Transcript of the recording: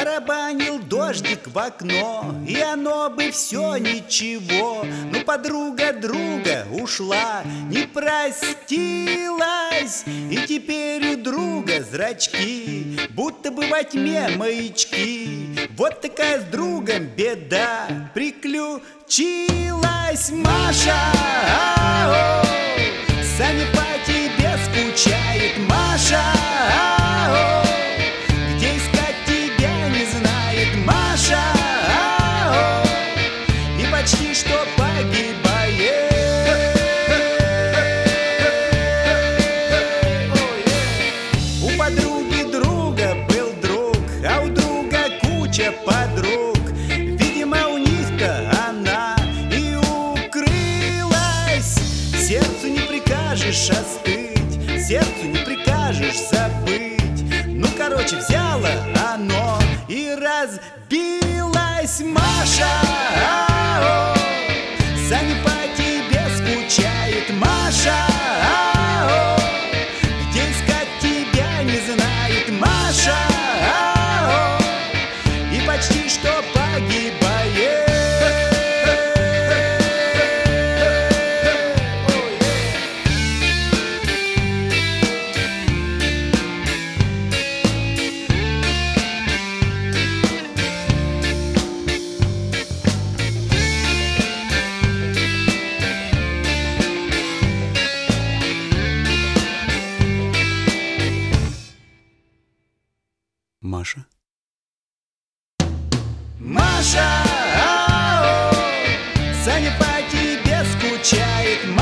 барабанил дождик в окно, и оно бы все ничего. Но подруга друга ушла, не простилась, и теперь у друга зрачки будто бы во тьме маячки. Вот такая с другом беда приключилась. Маша, Саня по тебе скучает. Маша, где искать тебя не знает. Маша, и почти что погибает. У подруги друга был друг, а у друга куча подруг. Видимо, у них-то она и укрылась. Сердцу не прикажешь остыть, сердцу не прикажешь забыть. Ну, короче, взяло оно и разбилось. Маша, Саня по тебе скучает. Маша, где искать тебя не знает. Маша, и почти что погибает. Маша. Маша, Саня по тебе скучает.